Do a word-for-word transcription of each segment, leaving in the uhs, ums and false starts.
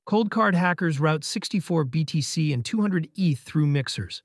Cold card hackers route sixty-four B T C and two hundred E T H through mixers.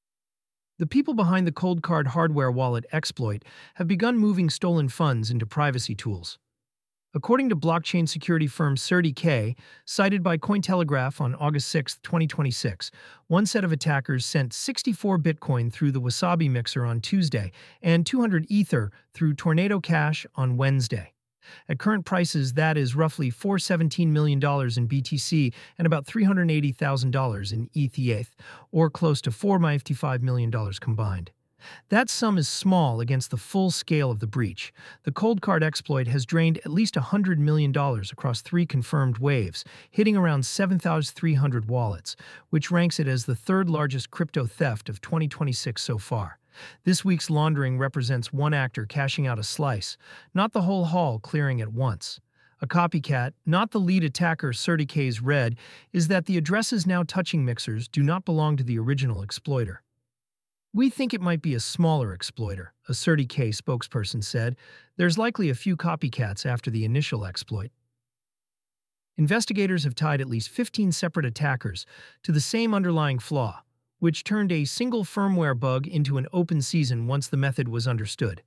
The people behind the Cold Card hardware wallet exploit have begun moving stolen funds into privacy tools. According to blockchain security firm CertiK, cited by Cointelegraph on August sixth, twenty twenty-six, one set of attackers sent sixty-four Bitcoin through the Wasabi mixer on Tuesday and two hundred Ether through Tornado Cash on Wednesday. At current prices, that is roughly four hundred seventeen million dollars in B T C and about three hundred eighty thousand dollars in E T H, or close to four hundred fifty-five million dollars combined. That sum is small against the full scale of the breach. The Cold Card exploit has drained at least one hundred million dollars across three confirmed waves, hitting around seven thousand three hundred wallets, which ranks it as the third largest crypto theft of twenty twenty-six so far. This week's laundering represents one actor cashing out a slice, not the whole haul clearing at once. A copycat, not the lead attacker CertiK's read, is that the addresses now touching mixers do not belong to the original exploiter. "We think it might be a smaller exploiter," a CertiK spokesperson said. "There's likely a few copycats after the initial exploit." Investigators have tied at least fifteen separate attackers to the same underlying flaw, which turned a single firmware bug into an open season once the method was understood.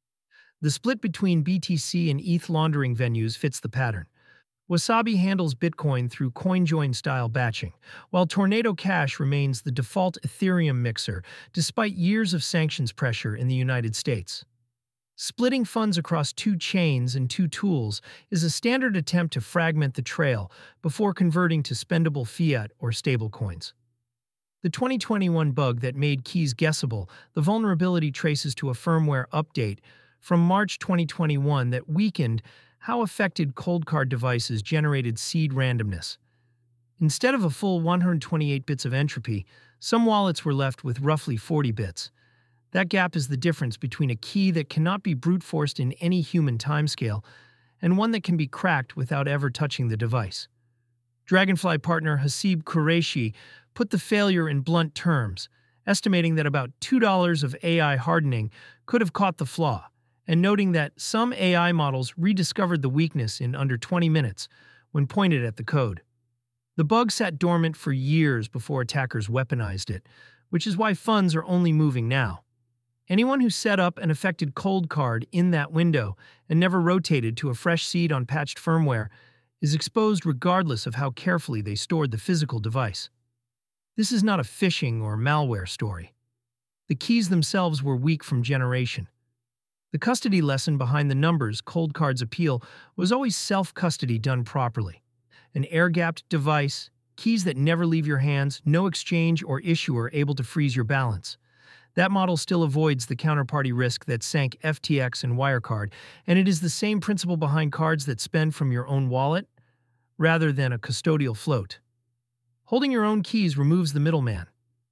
The split between B T C and E T H laundering venues fits the pattern. Wasabi handles Bitcoin through CoinJoin-style batching, while Tornado Cash remains the default Ethereum mixer despite years of sanctions pressure in the United States. Splitting funds across two chains and two tools is a standard attempt to fragment the trail before converting to spendable fiat or stablecoins. The twenty twenty-one bug that made keys guessable, the vulnerability traces to a firmware update from March twenty twenty-one that weakened how affected Cold Card devices generated seed randomness. Instead of a full one hundred twenty-eight bits of entropy, some wallets were left with roughly forty bits. That gap is the difference between a key that cannot be brute-forced in any human timescale and one that can be cracked without ever touching the device. Dragonfly partner Hasib Qureshi put the failure in blunt terms, estimating that about two dollars of A I hardening could have caught the flaw, and noting that some A I models rediscovered the weakness in under twenty minutes when pointed at the code. The bug sat dormant for years before attackers weaponized it, which is why funds are only moving now. Anyone who set up an affected Cold Card in that window and never rotated to a fresh seed on patched firmware is exposed regardless of how carefully they stored the physical device. This is not a phishing or malware story. The keys themselves were weak from generation. The custody lesson behind the numbers Cold Card's appeal was always self-custody done properly. An air-gapped device, keys that never leave your hands, no exchange or issuer able to freeze your balance. That model still avoids the counterparty risk that sank F T X and Wirecard, and it is the same principle behind cards that spend from your own wallet, rather than a custodial float. Holding your own keys removes the middleman.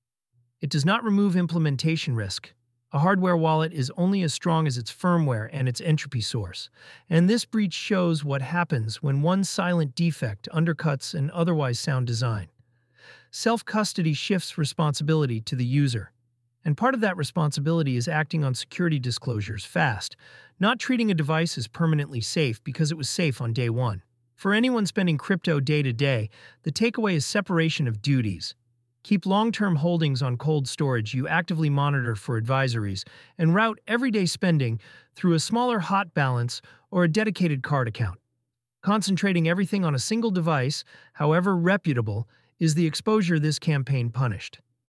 It does not remove implementation risk. A hardware wallet is only as strong as its firmware and its entropy source, and this breach shows what happens when one silent defect undercuts an otherwise sound design. Self-custody shifts responsibility to the user, and part of that responsibility is acting on security disclosures fast, not treating a device as permanently safe because it was safe on day one. For anyone spending crypto day to day, the takeaway is separation of duties. Keep long-term holdings on cold storage you actively monitor for advisories, and route everyday spending through a smaller hot balance or a dedicated card account. Concentrating everything on a single device, however reputable, is the exposure this campaign punished.